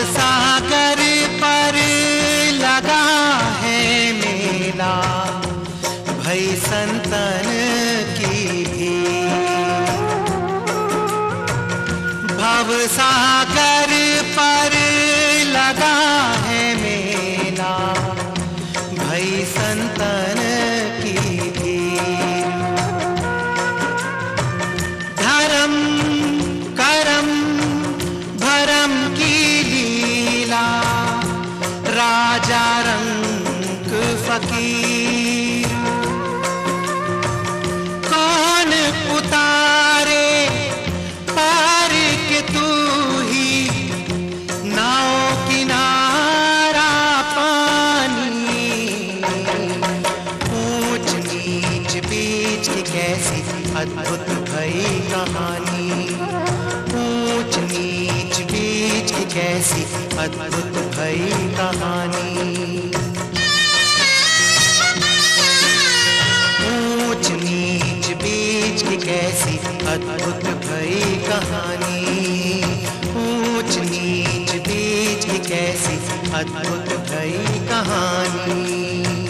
सागर पर लगा है मेला, भई संतन की भीड़। भव सागर पर लगा है मेला, भई संतन की भीड़। धर्म करम भरम की लीला, राजा रंग फकीर। कौन उतारे पार के तू ही, नाव किनारा पानी। ऊंच नीच बीच की कैसी अद्भुत भई कहानी। ऊंच नीच बीच की कैसी अद्भुत भई कहानी। ऊंच नीच बीच की कैसी अद्भुत भई कहानी। ऊंच नीच बीच की कैसी अद्भुत भई कहानी।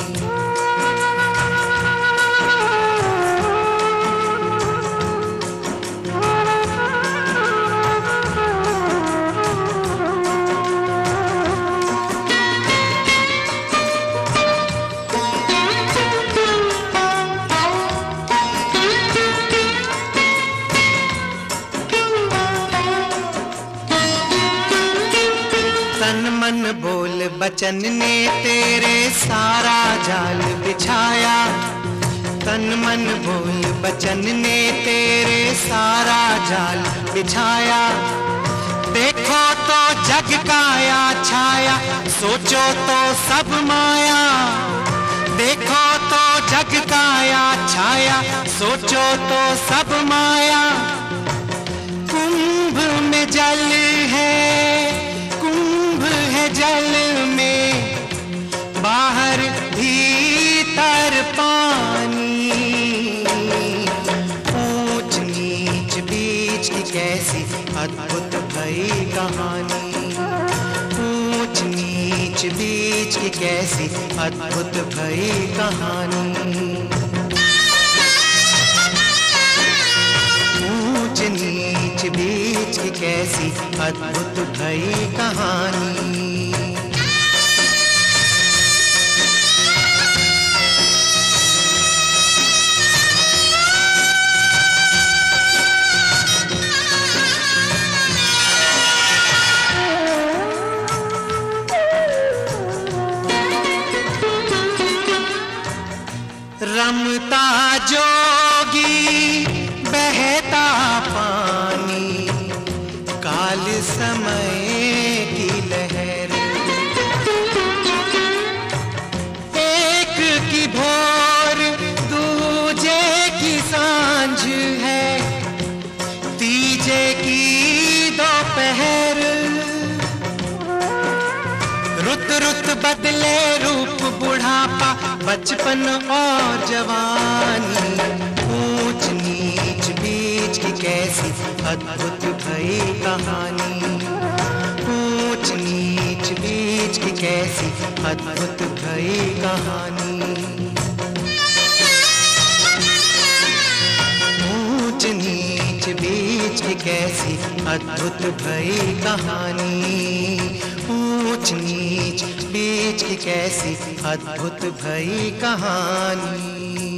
तन मन बोल बचन ने तेरे सारा जाल बिछाया। तन मन बोल बचन ने तेरे सारा जाल बिछाया। देखो तो जग काया छाया, सोचो तो सब माया। देखो तो जग काया छाया, सोचो तो सब माया। कुंभ में जल है, जल में बाहर भीतर पानी। ऊंच नीच बीच की कैसी अद्भुत भई कहानी। ऊंच नीच बीच की कैसी अद्भुत भई कहानी। ऊंच नीच बीच की कैसी अद्भुत भई कहानी। रमता जोगी बहता पानी, काल समय की लहर। एक की भोर दूजे की सांझ है, तीजे की दोपहर। रुत रुत बदले रूप बुढ़ापा, बचपन और जवानी। ऊंच नीच बीच की कैसी अद्भुत भई कहानी। ऊंच नीच बीच की कैसी अद्भुत भई कहानी। ऊंच नीच बीच की कैसी अद्भुत भई कहानी। ऊंच नीच बीच की कैसी अद्भुत भई कहानी।